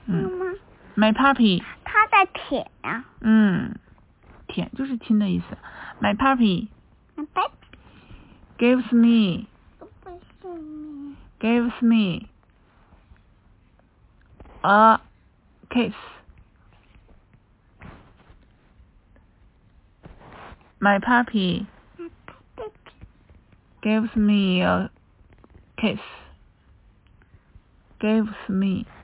My puppy。 他在舔啊。 舔就是亲的意思。My puppy My puppy gives me a kiss. My puppy gives me a kiss. Gives me